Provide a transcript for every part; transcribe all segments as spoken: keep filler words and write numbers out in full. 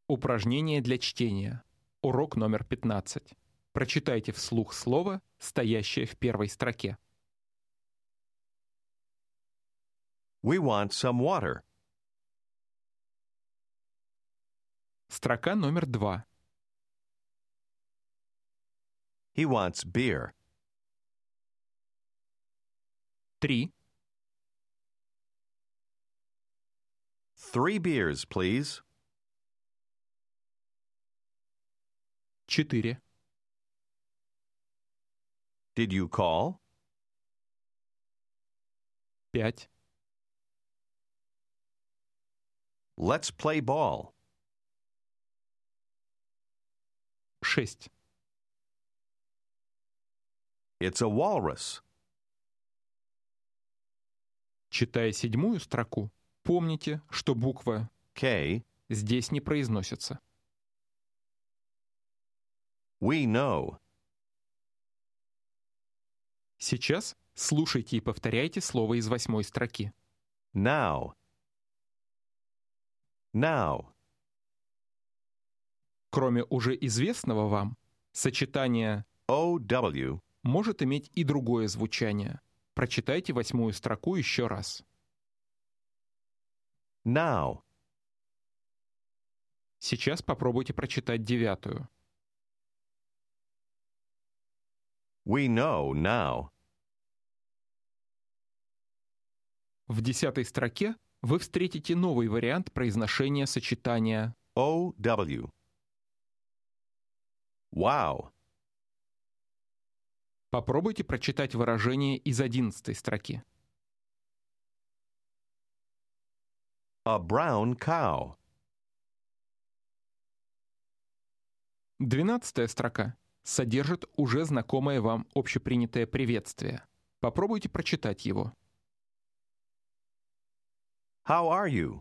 Упражнение для чтения. Урок номер пятнадцать. Прочитайте вслух слово, стоящее в первой строке. We want some water. Строка номер два. He wants beer. Три. Three beers, please. Четыре. Did you call? Пять. Let's play ball. Шесть. It's a walrus. Читая седьмую строку, помните, что буква K. здесь не произносится. We know. Сейчас слушайте и повторяйте слово из восьмой строки. Now. Now. Кроме уже известного вам, сочетание O W. может иметь и другое звучание. Прочитайте восьмую строку еще раз. Now. Сейчас попробуйте прочитать девятую. We know now. В десятой строке вы встретите новый вариант произношения сочетания O W. Wow. Попробуйте прочитать выражение из одиннадцатой строки. A brown cow. Двенадцатая строка содержит уже знакомое вам общепринятое приветствие. Попробуйте прочитать его. How are you?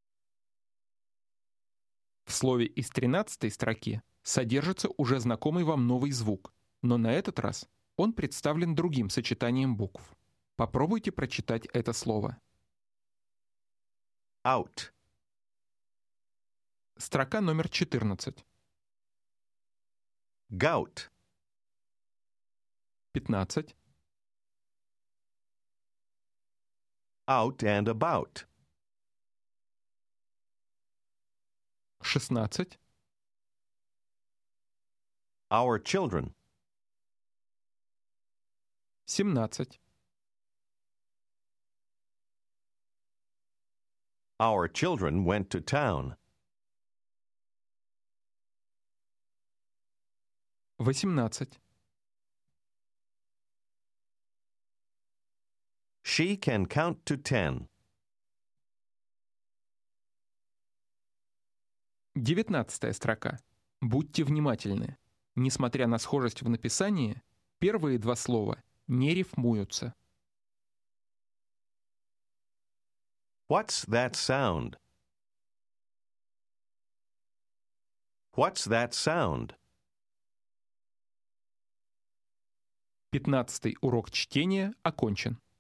В слове из тринадцатой строки содержится уже знакомый вам новый звук, но на этот раз он представлен другим сочетанием букв. Попробуйте прочитать это слово. Out. Строка номер четырнадцать. Gout. пятнадцать. Out and about. шестнадцать. Our children. семнадцать. Our children went to town. восемнадцать. She can count to ten. девятнадцатая строка. Будьте внимательны. Несмотря на схожесть в написании, первые два слова не рифмуются. What's that sound? What's that sound? Пятнадцатый урок чтения окончен.